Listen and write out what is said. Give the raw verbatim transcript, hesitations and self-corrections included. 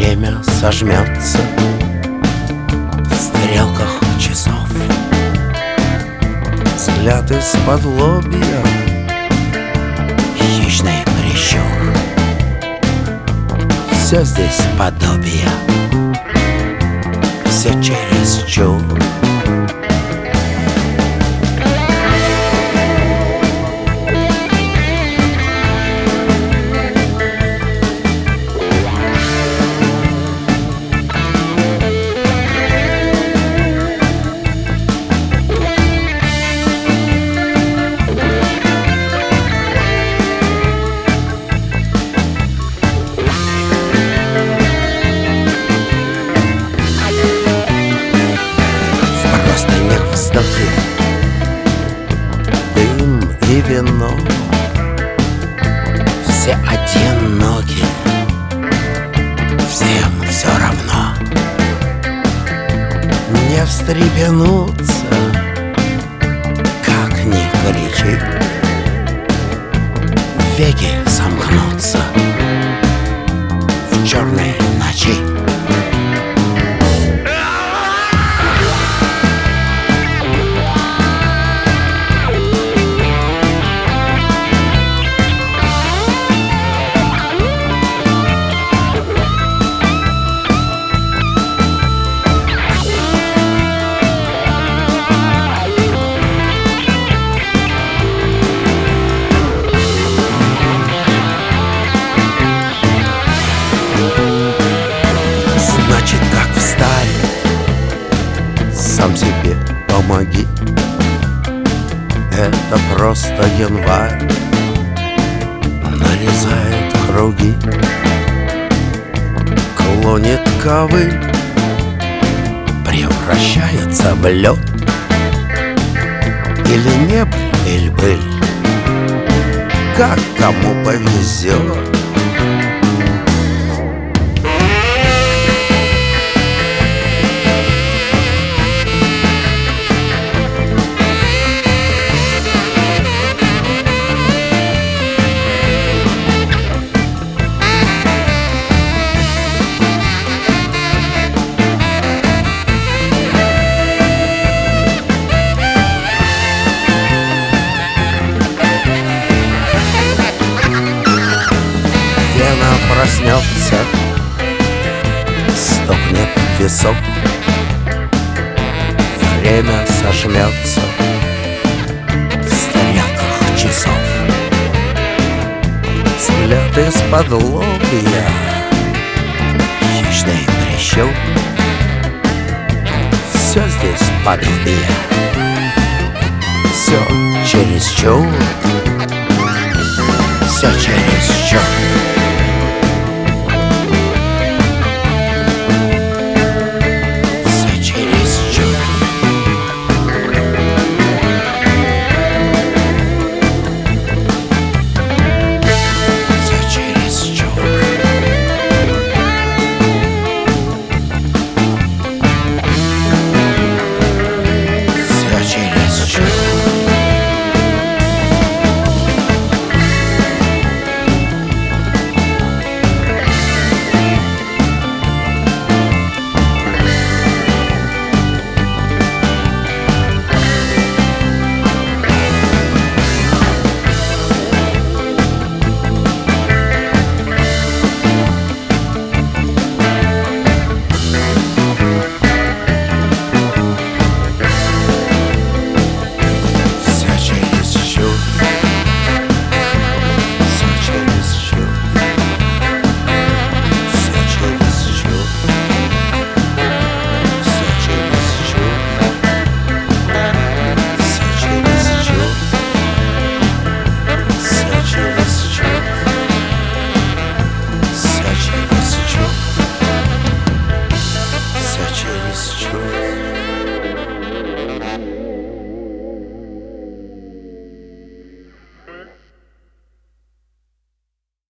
время сожмется в стрелках часов. Взгляд из-под лобья, хищный прищур. Все здесь подобие, все чересчур. Вздохи, дым и вино, все одиноки, всем все равно. Не встрепенуться, как ни кричи, веки сомкнутся в черной ночи. Значит, как встали, сам себе помоги. Это просто январь нарезает круги, клонит ковыль, превращается в лед. Или не быль, или быль, как кому повезет. Вена проснется, стукнет в висок, время сожмется в стрелках часов. Взгляд из-под лобья, хищный прищур. Все здесь подобие, все чересчур, все чересчур.